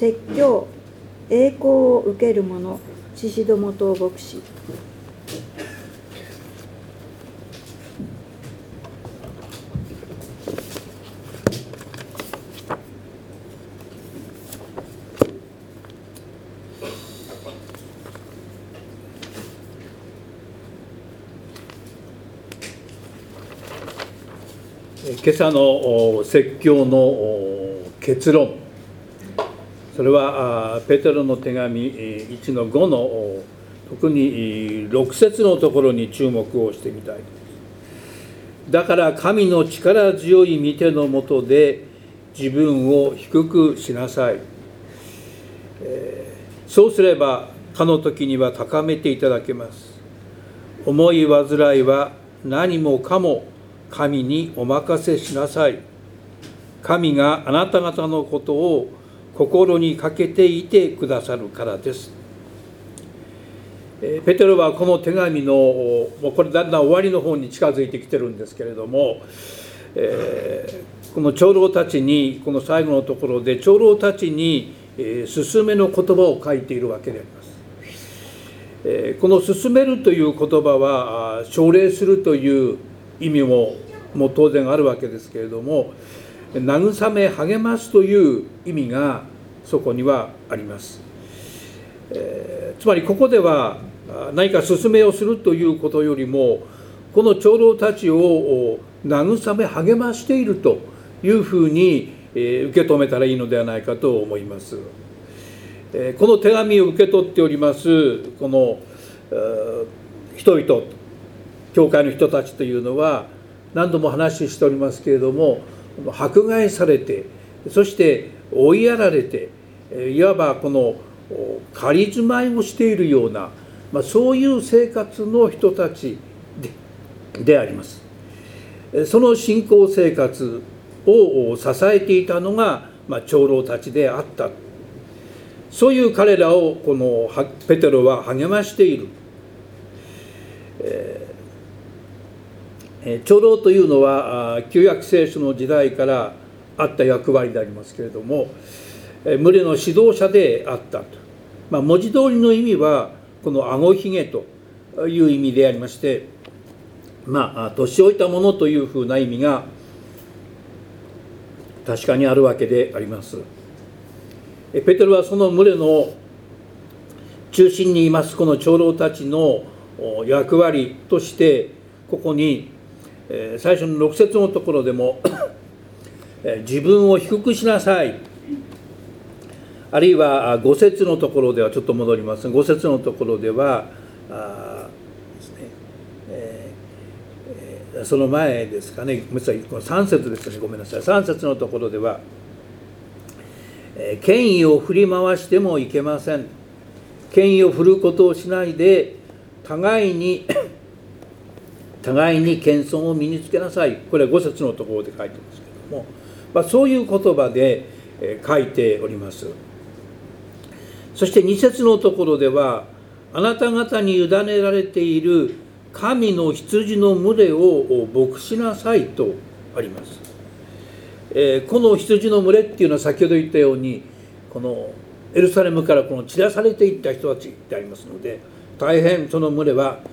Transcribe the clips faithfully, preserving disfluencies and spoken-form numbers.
説教、栄光を受ける者、宍戸元牧師。 今朝の説教の結論、それはペテロの手紙いちのごの特にろく節のところに注目をしてみたいと思います。だから神の力強い御手のもとで自分を低くしなさい。そうすればかの時には高めていただけます。重い煩いは何もかも神にお任せしなさい。神があなた方のことを心にかけていてくださるからです。ペテロはこの手紙の、もうこれだんだん終わりの方に近づいてきてるんですけれども、えー、この長老たちに、この最後のところで長老たちに勧めの言葉を書いているわけであります。えー、この勧めるという言葉は奨励するという意味もも当然あるわけですけれども、慰め励ますという意味がそこにはあります。えー、つまりここでは何か勧めをするということよりも、この長老たちを慰め励ましているというふうに受け止めたらいいのではないかと思います。えー、この手紙を受け取っておりますこの人々、教会の人たちというのは、何度も話しておりますけれども、迫害されて、そして追いやられて、いわばこの仮住まいをしているような、まあ、そういう生活の人たち で, であります。その信仰生活を支えていたのが、まあ、長老たちであった。そういう彼らをこのペテロは励ましている。えー長老というのは旧約聖書の時代からあった役割でありますけれども、群れの指導者であったと、まあ、文字通りの意味はこの顎ひげという意味でありまして、まあ年老いたものというふうな意味が確かにあるわけであります。ペテロはその群れの中心にいますこの長老たちの役割として、ここに最初のろく節のところでも自分を低くしなさい、あるいはご節のところでは、ちょっと戻ります。ご節のところではあですね、えー、その前ですかね、ごめんなさい、このさん節ですね、ごめんなさい、さん節のところでは、権威を振り回してもいけません。権威を振ることをしないで、互いに互いに謙遜を身につけなさい。これはご節のところで書いてますけども、まあ、そういう言葉で書いております。そしてに節のところでは、あなた方に委ねられている神の羊の群れを牧しなさいとあります。えー、この羊の群れっていうのは、先ほど言ったようにこのエルサレムからこの散らされていった人たちでありますので、大変その群れは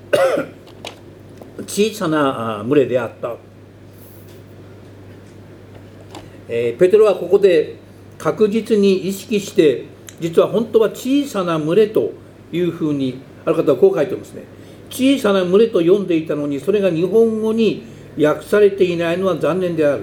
小さな群れであった。えー、ペテロはここで確実に意識して、実は本当は小さな群れというふうに、ある方はこう書いてますね。小さな群れと読んでいたのに、それが日本語に訳されていないのは残念である。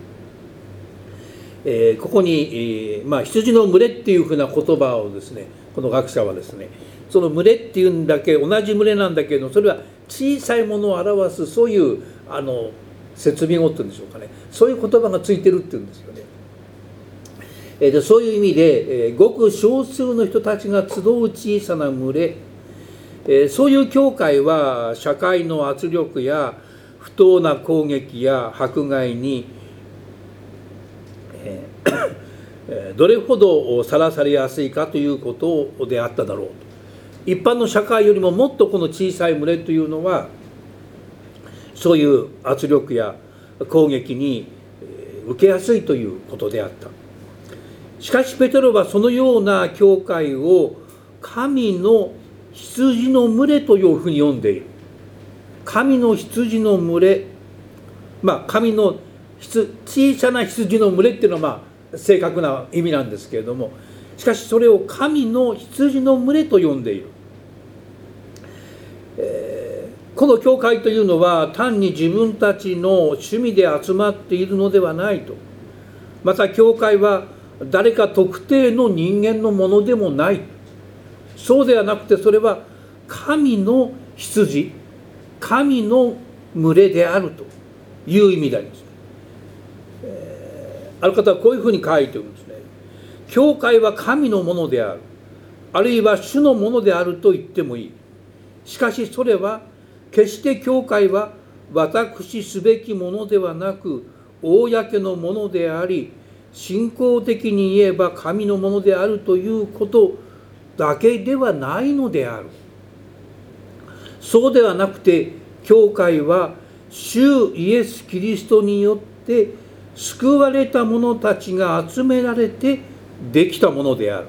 えー、ここに、えーまあ、羊の群れっていうふうな言葉をですね、この学者はですね、その群れっていうんだけ、同じ群れなんだけど、それは小さいものを表す、そういうあの設備語っていうんでしょうかね、そういう言葉がついてるっていうんですよね。えー、でそういう意味で、えー、ごく少数の人たちが集う小さな群れ、えー、そういう教会は社会の圧力や不当な攻撃や迫害に、えー、どれほどさらされやすいかということであっただろうと。一般の社会よりももっとこの小さい群れというのは、そういう圧力や攻撃に受けやすいということであった。 しかしペテロはそのような教会を神の羊の群れというふうに呼んでいる。神の羊の群れ、まあ神の小さな羊の群れっていうのはまあ正確な意味なんですけれども、しかしそれを神の羊の群れと呼んでいる。えー、この教会というのは単に自分たちの趣味で集まっているのではないと。また教会は誰か特定の人間のものでもない。そうではなくて、それは神の羊、神の群れであるという意味であります。えー、ある方はこういうふうに書いているんですね。教会は神のものである、あるいは主のものであると言ってもいい。しかしそれは決して教会は私すべきものではなく公のものであり、信仰的に言えば神のものであるということだけではないのである。そうではなくて、教会は主イエス・キリストによって救われた者たちが集められてできたものである。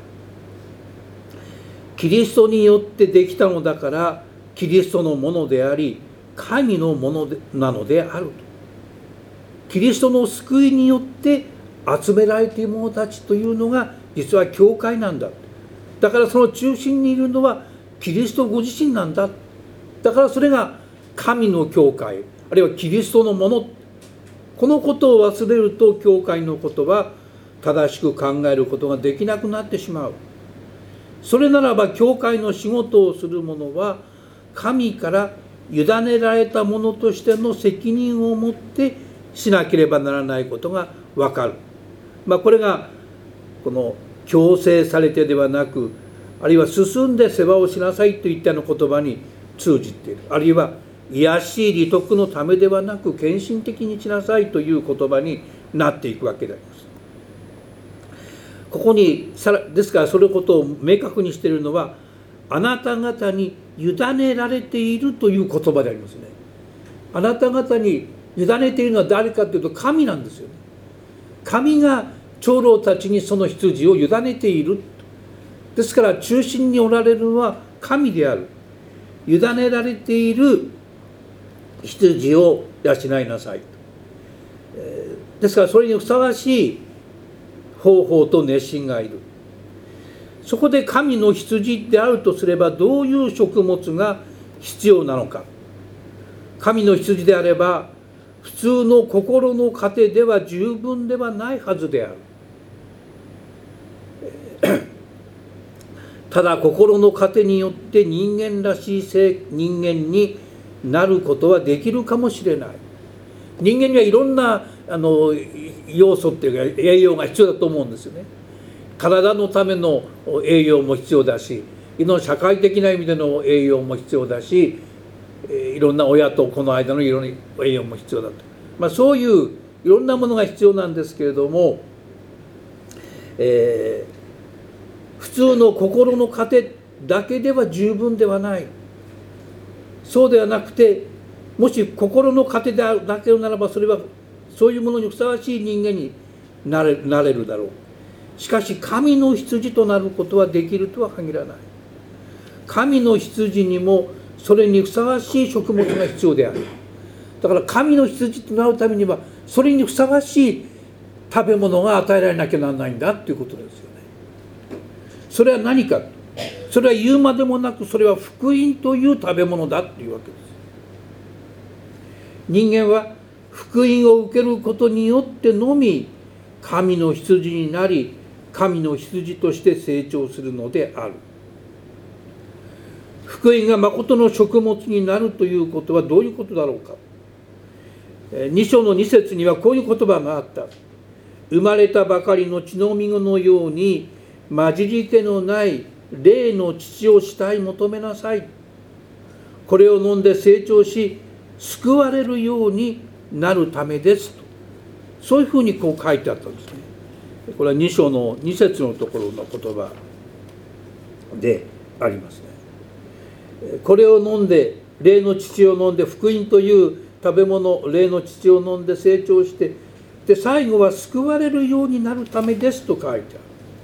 キリストによってできたのだから、キリストのものであり、神のものなのであると。キリストの救いによって集められている者たちというのが実は教会なんだ。だからその中心にいるのはキリストご自身なんだ。だからそれが神の教会、あるいはキリストのもの。このことを忘れると、教会のことは正しく考えることができなくなってしまう。それならば教会の仕事をする者は神から委ねられたものとしての責任を持ってしなければならないことがわかる。まあ、これがこの強制されてではなく、あるいは進んで世話をしなさいといったような言葉に通じている。あるいは癒し利得のためではなく献身的にしなさいという言葉になっていくわけであります。ここにですからそのことを明確にしているのは、あなた方に委ねられているという言葉でありますね。あなた方に委ねているのは誰かというと神なんですよね。神が長老たちにその羊を委ねている。ですから中心におられるのは神である。委ねられている羊を養いなさい。ですからそれにふさわしい方法と熱心がいる。そこで神の羊であるとすれば、どういう食物が必要なのか。神の羊であれば普通の心の糧では十分ではないはずである。ただ心の糧によって人間らしい人間になることはできるかもしれない。人間にはいろんなあの要素っていうか栄養が必要だと思うんですよね。体のための栄養も必要だし、いろんな社会的な意味での栄養も必要だし、いろんな親と子の間のいろんな栄養も必要だと、まあ、そういういろんなものが必要なんですけれども、えー、普通の心の糧だけでは十分ではない。そうではなくて、もし心の糧であるだけならば、それはそういうものにふさわしい人間になれ、なれるだろう。しかし神の羊となることはできるとは限らない。神の羊にもそれにふさわしい食物が必要である。だから神の羊となるためにはそれにふさわしい食べ物が与えられなきゃならないんだということですよね。それは何か。それは言うまでもなく、それは福音という食べ物だというわけです。人間は福音を受けることによってのみ神の羊になり、神の羊として成長するのである。福音が誠の食物になるということはどういうことだろうか。に章のに節にはこういう言葉があった。生まれたばかりの血のみ子のように混じり気のない霊の乳をしたい求めなさい。これを飲んで成長し救われるようになるためですと、そういうふうにこう書いてあったんですね。これはに章のに節のところの言葉でありますね。これを飲んで霊の乳を飲んで、福音という食べ物、霊の乳を飲んで成長して、で最後は救われるようになるためですと書いてある。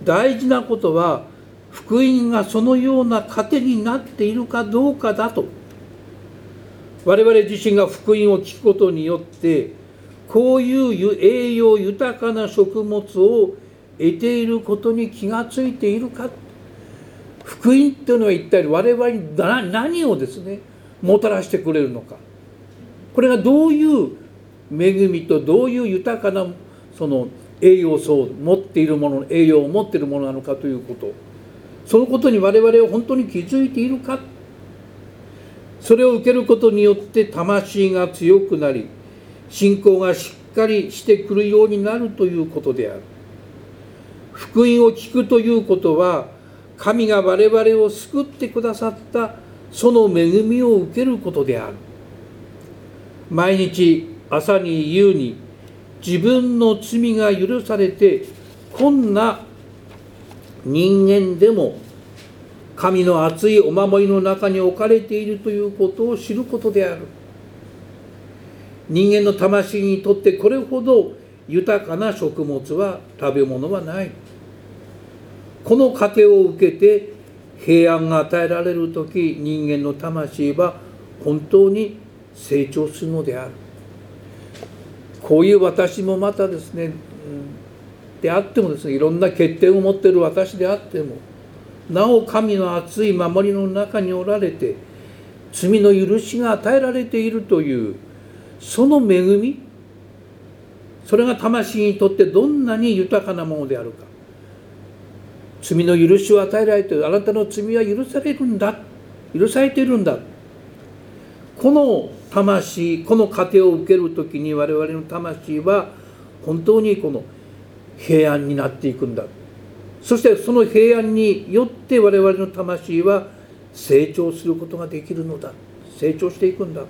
大事なことは福音がそのような糧になっているかどうかだと。我々自身が福音を聞くことによってこういう栄養豊かな食物を得ていることに気がついているか。福音というのは一体我々に何をですねもたらしてくれるのか。これがどういう恵みとどういう豊かなその栄養素を持っているもの、栄養を持っているものなのかということ、そのことに我々は本当に気づいているか。それを受けることによって魂が強くなり、信仰がしっかりしてくるようになるということである。福音を聞くということは、神が我々を救ってくださったその恵みを受けることである。毎日朝に夕に自分の罪が許されて、こんな人間でも神の熱いお守りの中に置かれているということを知ることである。人間の魂にとってこれほど豊かな食物は食べ物はない。この糧を受けて平安が与えられるとき、人間の魂は本当に成長するのである。こういう私もまたですね、であってもですね、いろんな欠点を持っている私であっても、なお神の熱い守りの中におられて、罪の許しが与えられているというその恵み、それが魂にとってどんなに豊かなものであるか。罪の許しを与えられている、あなたの罪は許されるんだ、許されているんだ。この魂、この糧を受けるときに我々の魂は本当にこの平安になっていくんだ。そしてその平安によって我々の魂は成長することができるのだ。成長していくんだ。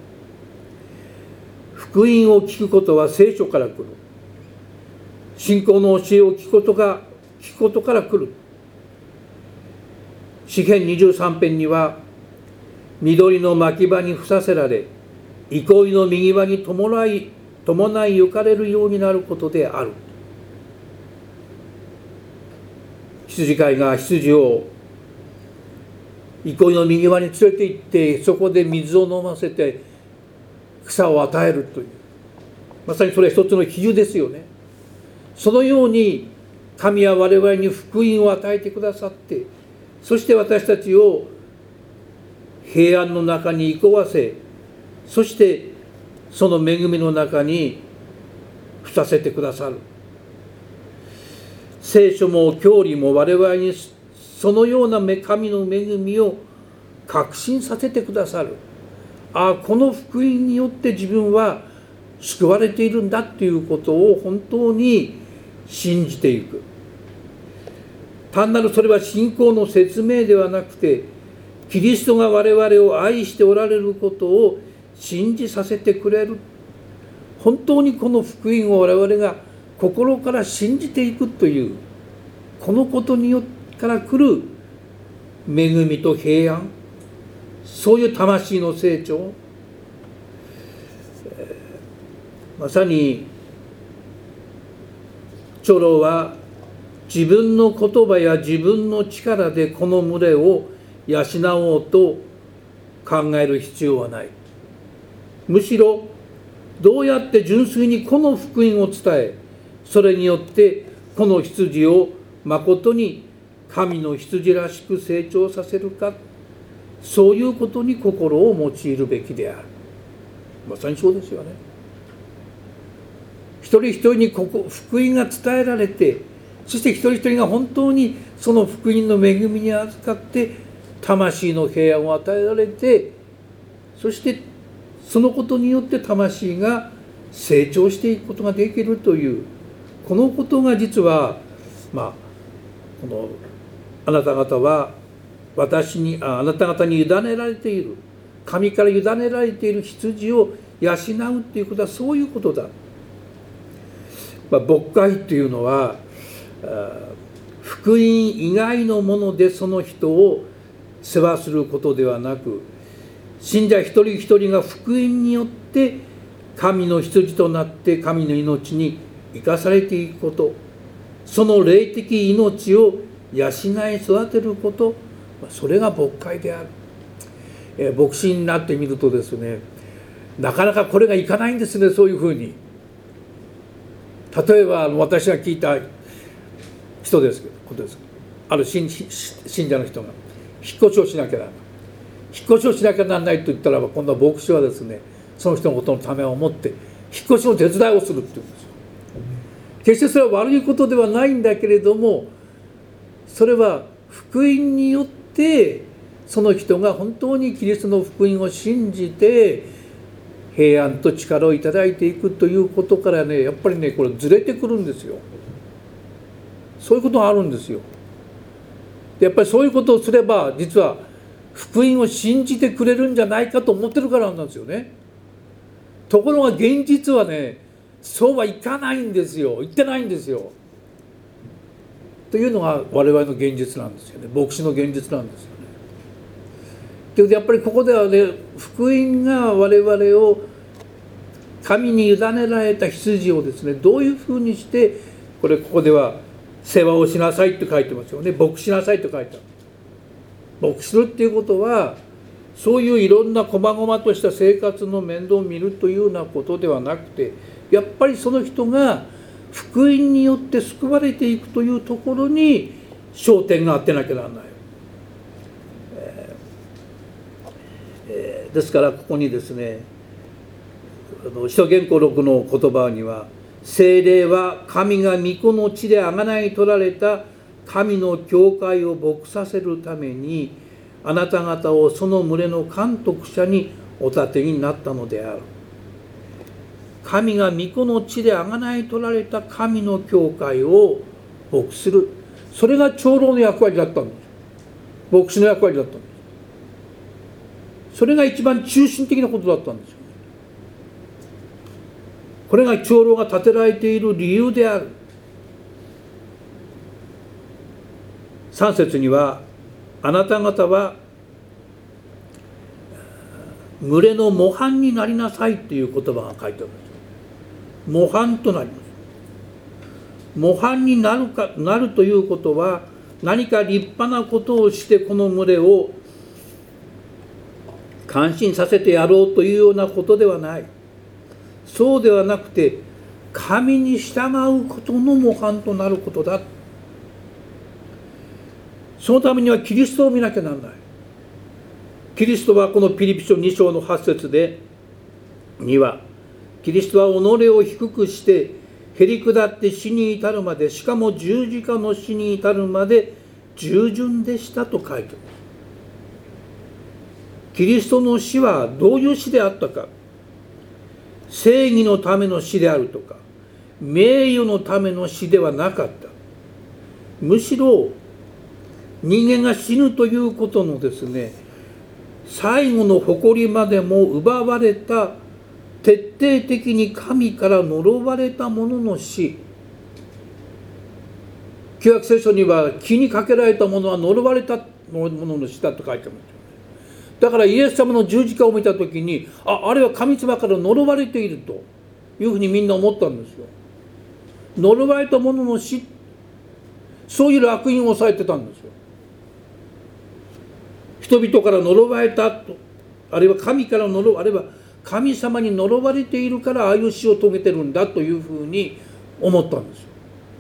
福音を聞くことは聖書から来る。信仰の教えを聞くことが聞くことから来る。詩編にじゅうさん編には、緑の牧場にふさせられ、憩いの右場に伴い伴い行かれるようになることである。羊飼いが羊を憩いの右場に連れて行って、そこで水を飲ませて草を与えるという、まさにそれは一つの比喩ですよね。そのように神は我々に福音を与えてくださって、そして私たちを平安の中に憩わせ、そしてその恵みの中にふさせてくださる。聖書も教理も我々にそのような神の恵みを確信させてくださる。ああ、この福音によって自分は救われているんだということを本当に信じていく。単なるそれは信仰の説明ではなくて、キリストが我々を愛しておられることを信じさせてくれる。本当にこの福音を我々が心から信じていくという、このことによってから来る恵みと平安、そういう魂の成長、まさに長老は自分の言葉や自分の力でこの群れを養おうと考える必要はない。むしろどうやって純粋にこの福音を伝え、それによってこの羊をまことに神の羊らしく成長させるか、そういうことに心を用いるべきである。まさにそうですよね。一人一人にここ福音が伝えられて、そして一人一人が本当にその福音の恵みに預かって魂の平安を与えられて、そしてそのことによって魂が成長していくことができるという、このことが実はまあこのあなた方は私にああなた方に委ねられている、神から委ねられている羊を養うということはそういうことだ。まあ、牧会というのは福音以外のものでその人を世話することではなく、信者一人一人が福音によって神の羊となって神の命に生かされていくこと、 その霊的命を養い育てること、それが牧会である。えー、牧師になってみるとですね、なかなかこれがいかないんですね。そういうふうに、例えば私が聞いた人ですけどことですある 信, 信者の人が引っ越しをしなきゃならない引っ越しをしなきゃならないと言ったらば、今度は牧師はですね、その人のことのためを思って引っ越しの手伝いをするっていうんですよ。決してそれは悪いことではないんだけれども、それは福音によってその人が本当にキリストの福音を信じて平安と力をいただいていくということからね、やっぱりね、これずれてくるんですよ。そういうことがあるんですよ。やっぱりそういうことをすれば、実は福音を信じてくれるんじゃないかと思ってるからなんですよね。ところが現実はね、そうはいかないんですよ。言ってないんですよ。というのが我々の現実なんですよね。牧師の現実なんですよね。ということでやっぱりここではね、福音が我々を神に委ねられた羊をですね、どういうふうにして、これここでは世話をしなさいって書いてますよね。牧しなさいって書いてある。牧するっていうことは、そういういろんな細々とした生活の面倒を見るというようなことではなくて、やっぱりその人が福音によって救われていくというところに焦点が当てなきゃならない。えーえー、ですからここにですね、使徒言行録の言葉には、聖霊は神が御子の地で贖い取られた神の教会を牧させるために、あなた方をその群れの監督者にお立てになったのである。神が御子の地で贖い取られた神の教会を牧する。それが長老の役割だったんです。牧師の役割だったんです。それが一番中心的なことだったんですよ。これが長老が立てられている理由である。さん節には、あなた方は群れの模範になりなさいという言葉が書いてあるんです。模範となります。模範になるか、なるということは、何か立派なことをしてこの群れを感心させてやろうというようなことではない。そうではなくて、神に従うことの模範となることだ。そのためにはキリストを見なきゃならない。キリストはこのピリピ書に章のはち節でには、キリストは己を低くしてへり下って死に至るまで、しかも十字架の死に至るまで従順でしたと書いています。キリストの死はどういう死であったか。正義のための死であるとか、名誉のための死ではなかった。むしろ人間が死ぬということのですね、最後の誇りまでも奪われた、徹底的に神から呪われたものの死。旧約聖書には、木にかけられたものは呪われたものの死だと書いてある。だからイエス様の十字架を見たときに、あ、あれは神様から呪われているというふうにみんな思ったんですよ。呪われたものの死、そういう烙印を押さえてたんですよ。人々から呪われたと、あるいは神から呪われ、あるいは神様に呪われているからああいう死を遂げてるんだというふうに思ったんですよ。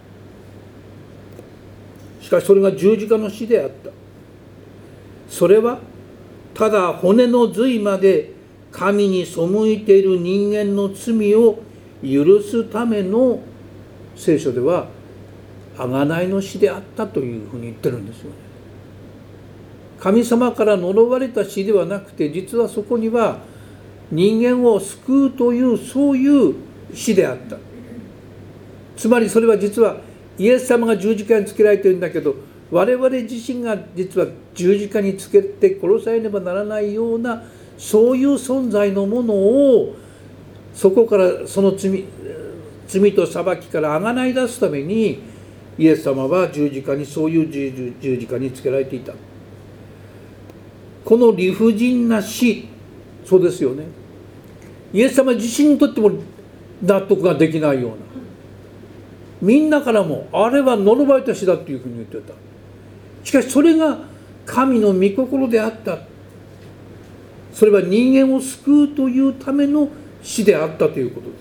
しかしそれが十字架の死であった。それはただ骨の髄まで神に背いている人間の罪を許すための、聖書では贖いの死であったというふうに言ってるんですよね。神様から呪われた死ではなくて、実はそこには人間を救うというそういう死であった。つまりそれは実はイエス様が十字架につけられているんだけど、我々自身が実は十字架につけて殺されねばならないような、そういう存在のものを、そこからその罪、罪と裁きからあがない出すために、イエス様は十字架に、そういう十字架につけられていた。この理不尽な死、そうですよね。イエス様自身にとっても納得ができないような、 みんなからもあれは呪われた死だというふうに言ってた。しかしそれが神の御心であった。それは人間を救うというための死であったということです。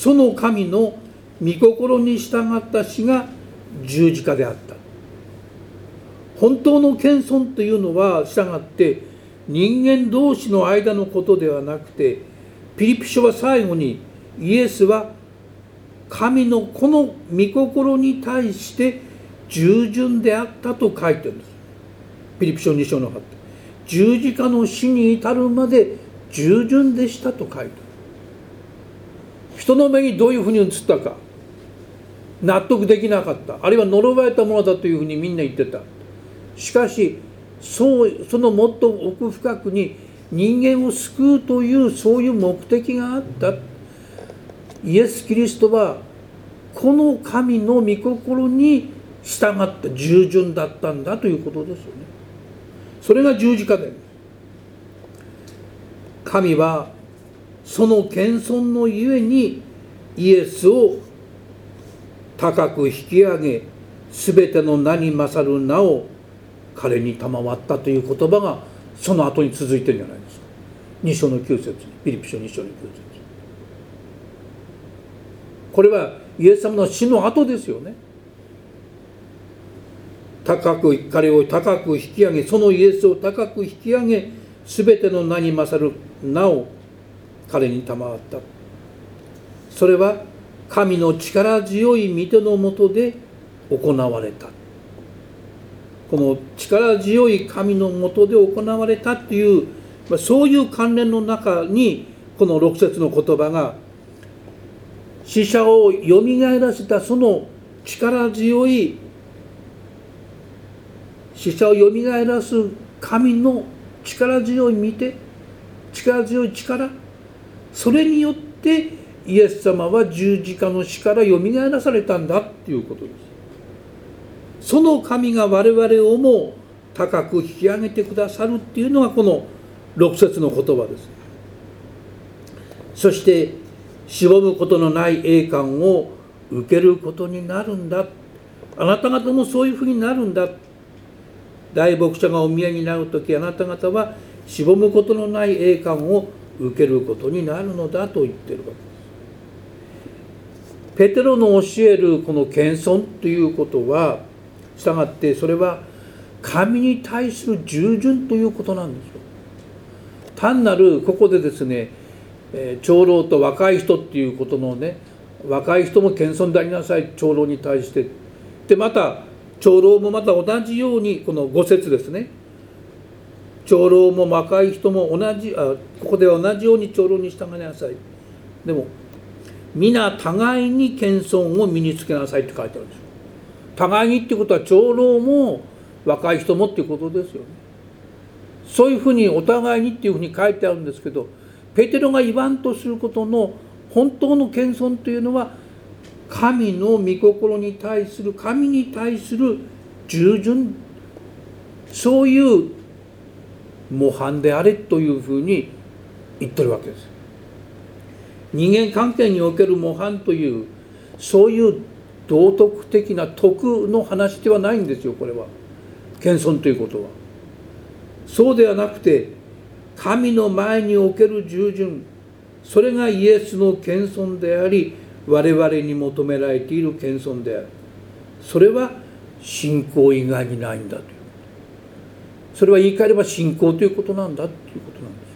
その神の御心に従った死が十字架であった。本当の謙遜というのは従って人間同士の間のことではなくて、ピリピ書は最後にイエスは神のこの御心に対して従順であったと書いてるんです。ピリピ書に章のはち、十字架の死に至るまで従順でしたと書いてある。人の目にどういうふうに映ったか納得できなかった、あるいは呪われたものだというふうにみんな言ってた。しかしそうそのもっと奥深くに人間を救うというそういう目的があった。イエス・キリストはこの神の御心に従った従順だったんだということですよね。それが十字架で、神はその謙遜のゆえにイエスを高く引き上げ、すべての名に勝る名を彼に賜ったという言葉がその後に続いてるんじゃないですか。に章のきゅう節、ピリピ書に章のきゅう節。これはイエス様の死の後ですよね。高く彼を高く引き上げ、そのイエスを高く引き上げ、すべての名に勝る名を彼に賜った。それは神の力強い御手のもとで行われた。この力強い神のもとで行われたという、そういう関連の中にこのろく節の言葉が、死者をよみがえらせたその力強い、死者をよみがえらす神の力強い御手、力強い力、それによってイエス様は十字架の死からよみがえらされたんだということです。その神が我々をも高く引き上げてくださるっていうのがこのろく節の言葉です。そしてしぼむことのない栄冠を受けることになるんだ。あなた方もそういうふうになるんだ。大牧者がお見えになるとき、あなた方はしぼむことのない栄冠を受けることになるのだと言っているわけです。ペテロの教えるこの謙遜ということは、したがってそれは神に対する従順ということなんですよ。単なるここでですね、長老と若い人っていうことのね、若い人も謙遜でありなさい、長老に対して。でまた長老もまた同じように、このご節ですね、長老も若い人も同じ、あここでは同じように長老に従いなさい。でも皆互いに謙遜を身につけなさいって書いてあるんですよ。互いにっていうことは長老も若い人もっていうことですよね。そういうふうにお互いにっていうふうに書いてあるんですけど、ペテロが言わんとすることの本当の謙遜というのは、神の御心に対する、神に対する従順、そういう模範であれというふうに言ってるわけです。人間関係における模範という、そういう道徳的な徳の話ではないんですよ。これは謙遜ということはそうではなくて、神の前における従順、それがイエスの謙遜であり、我々に求められている謙遜である。それは信仰以外にないんだという、それは言い換えれば信仰ということなんだということなんです。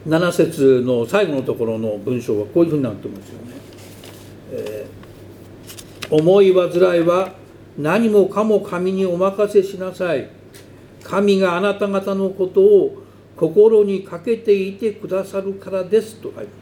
なな節の最後のところの文章はこういうふうになってますよね。えー、思い煩いは何もかも神にお任せしなさい。神があなた方のことを心にかけていてくださるからですと書いてある。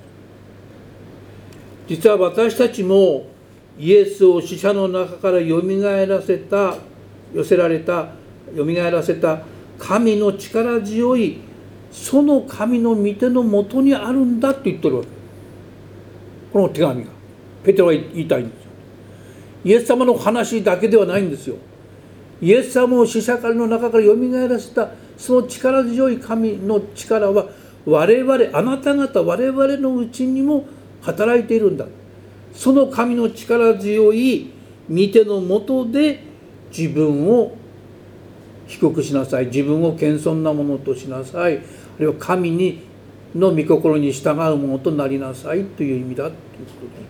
実は私たちもイエスを死者の中からよみがえらせた、寄せられた、よみがえらせた神の力強い、その神の御手のもとにあるんだと言ってるわけ。この手紙がペテロは言いたいんですよ。イエス様の話だけではないんですよ。イエス様を死者の中からよみがえらせたその力強い神の力は、我々あなた方我々のうちにも働いているんだ。 その神の力強い御手のもとで自分を低くしなさい、自分を謙遜なものとしなさい、あるいは神にの御心に従うものとなりなさいという意味だということです。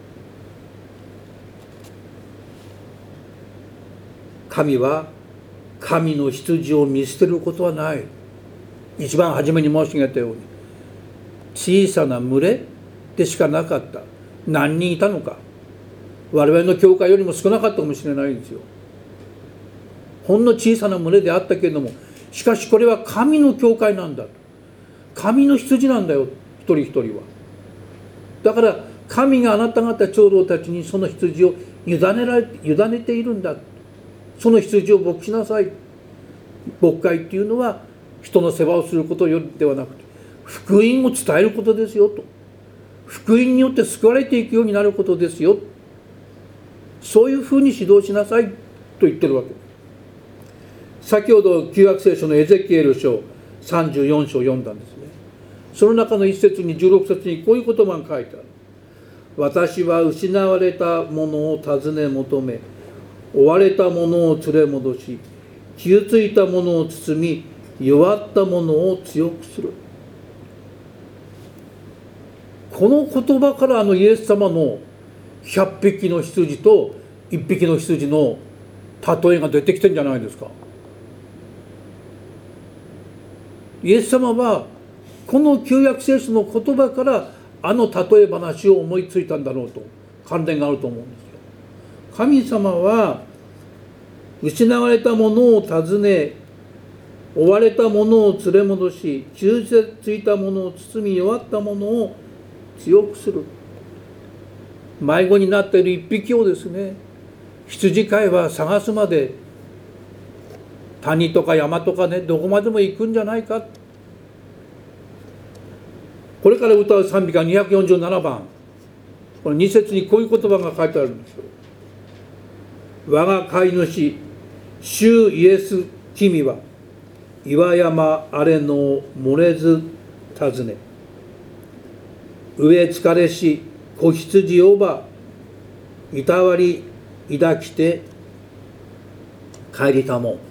神は神の羊を見捨てることはない。一番初めに申し上げたように、小さな群れでしかなかった。何人いたのか、我々の教会よりも少なかったかもしれないんですよ。ほんの小さな群れであったけれども、しかしこれは神の教会なんだ、神の羊なんだよ、一人一人は。だから神があなた方長老たちにその羊を委ねられ委ねているんだ。その羊を牧しなさい。牧会っていうのは人の世話をすることよりではなくて、福音を伝えることですよと。福音によって救われていくようになることですよ。そういうふうに指導しなさいと言ってるわけです。先ほど旧約聖書のエゼキエル書さんじゅうよん章を読んだんですね。その中の一節にじゅうろく節にこういう言葉が書いてある。私は失われたものを尋ね求め、追われたものを連れ戻し、傷ついたものを包み、弱ったものを強くする。この言葉からあのイエス様のひゃっぴきの羊といっぴきの羊の例えが出てきてるんじゃないですか。イエス様はこの旧約聖書の言葉からあの例え話を思いついたんだろうと、関連があると思うんですよ。神様は失われたものを尋ね、追われたものを連れ戻し、傷ついたものを包み、弱ったものを強くする。迷子になっている一匹をですね、羊飼いは探すまで谷とか山とかね、どこまでも行くんじゃないか。これから歌う賛美歌にひゃくよんじゅうななばん、このに節にこういう言葉が書いてあるんですよ。我が飼い主主イエス君は岩山あれの漏れず尋ね、飢え疲れし子羊をばいたわり抱きて帰りたも。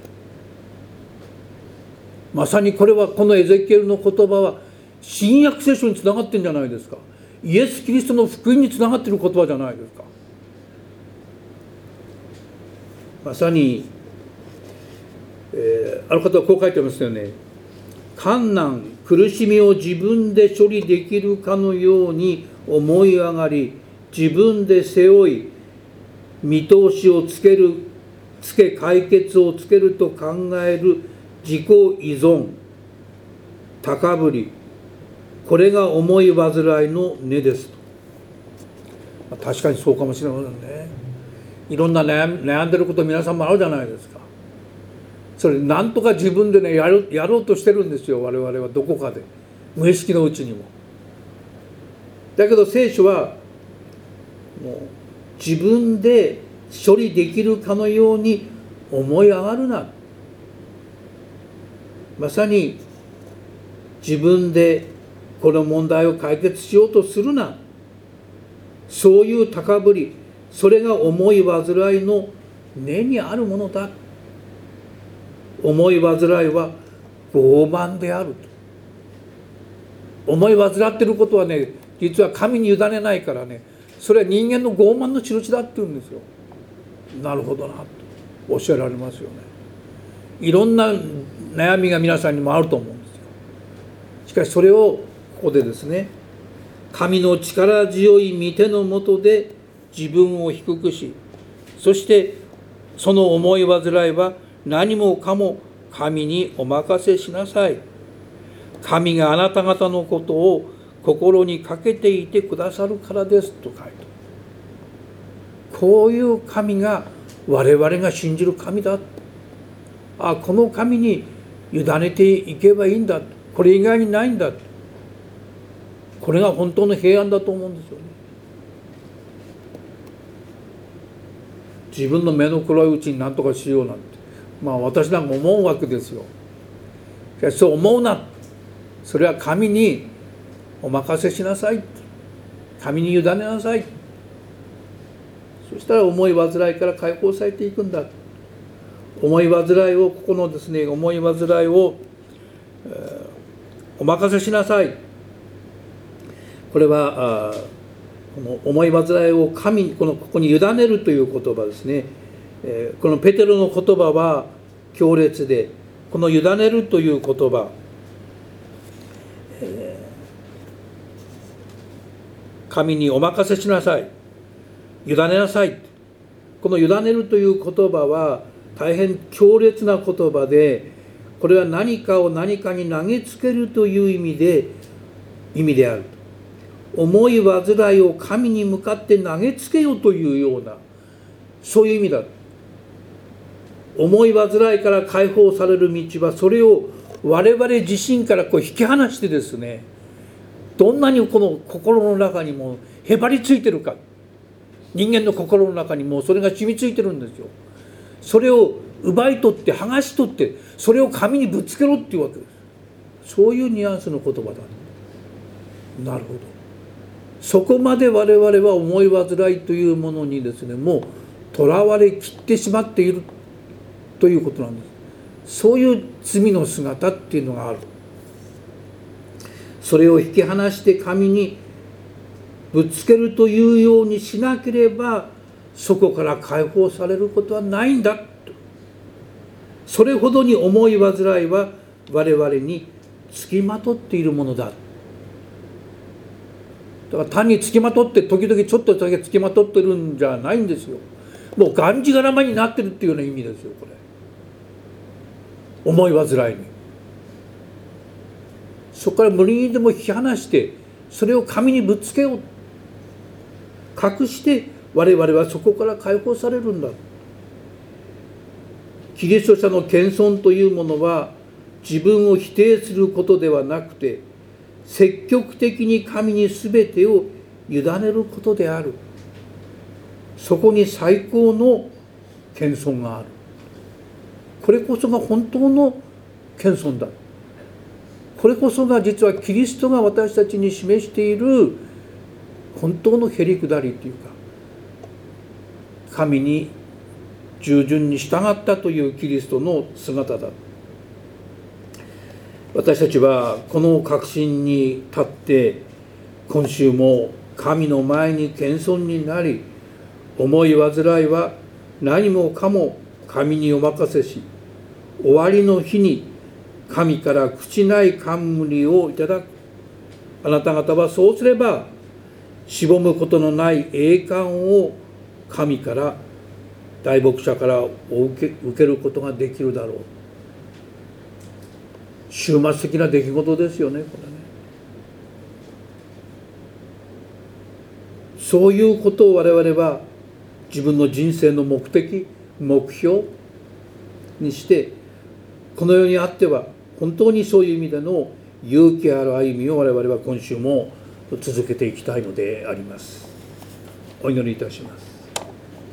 まさにこれは、このエゼキエルの言葉は新約聖書につながってるんじゃないですか。イエス・キリストの福音につながっている言葉じゃないですか。まさに、えー、ある方はこう書いてますよね。困難苦しみを自分で処理できるかのように思い上がり、自分で背負い見通しをつけるつけ解決をつけると考える自己依存、高ぶり、これが思い煩いの根ですと。確かにそうかもしれませんね。いろんな悩ん、悩んでること皆さんもあるじゃないですか。それなんとか自分でねやる、やろうとしてるんですよ、我々はどこかで、無意識のうちにも。だけど聖書はもう自分で処理できるかのように思い上がるな。まさに自分でこの問題を解決しようとするな。そういう高ぶり、それが思い煩いの根にあるものだ。思い煩いは傲慢であると。思い煩っていることはね、実は神に委ねないからね、それは人間の傲慢の印だって言うんですよ。なるほどなと教えられますよね。いろんな悩みが皆さんにもあると思うんですよ。しかしそれをここでですね、神の力強い御手のもとで自分を低くし、そしてその思い煩いは何もかも神にお任せしなさい。神があなた方のことを心にかけていてくださるからですと書いてある。こういう神が我々が信じる神だ。あ、この神に委ねていけばいいんだ。これ以外にないんだ。これが本当の平安だと思うんですよね。自分の目の黒いうちに何とかしようなんて、まあ私なんか思うわけですよ。しかしそう思うな。それは神にお任せしなさい。神に委ねなさい。 したら思い煩いから解放されていくんだ。思い煩いを、ここのですね、思い煩いを、えー、お任せしなさい。これはあこの思い煩いを神に、このここに委ねるという言葉ですね。えー、このペテロの言葉は強烈で、この委ねるという言葉、えー、神にお任せしなさい、委ねなさい。この委ねるという言葉は大変強烈な言葉で、これは何かを何かに投げつけるという意味で意味である。思い煩いを神に向かって投げつけよというような、そういう意味だ。思い煩いから解放される道は、それを我々自身からこう引き離してですね、どんなにこの心の中にもへばりついてるか、人間の心の中にもそれが染みついてるんですよ。それを奪い取って剥がし取って、それを神にぶつけろっていうわけです。そういうニュアンスの言葉だ。なるほど。そこまで我々は思い煩いというものにですね、もうとらわれきってしまっているということなんです。そういう罪の姿っていうのがある。それを引き離して神にぶつけるというようにしなければ、そこから解放されることはないんだと。それほどに思い煩いは我々につきまとっているものだ。だから単につきまとって、時々ちょっとだけつきまとってるんじゃないんですよ。もうがんじがらまになってるっていうような意味ですよ、これ。思い煩いに。そこから無理にでも引き離して、それを神にぶつけよう。隠して我々はそこから解放されるんだ。キリスト者の謙遜というものは、自分を否定することではなくて、積極的に神に全てを委ねることである。そこに最高の謙遜がある。これこそが本当の謙遜だ。これこそが実はキリストが私たちに示している本当のへりくだりというか、神に従順に従ったというキリストの姿だ。私たちはこの確信に立って、今週も神の前に謙遜になり、思い煩いは何もかも神にお任せし、終わりの日に神から朽ない冠をいただく。あなた方はそうすれば、しぼむことのない栄冠を神から、大牧者から受け、受けることができるだろう。終末的な出来事ですよね、これね。そういうことを我々は自分の人生の目的、目標にして、この世にあっては本当にそういう意味での勇気ある歩みを我々は今週も続けていきたいのであります。お祈りいたします。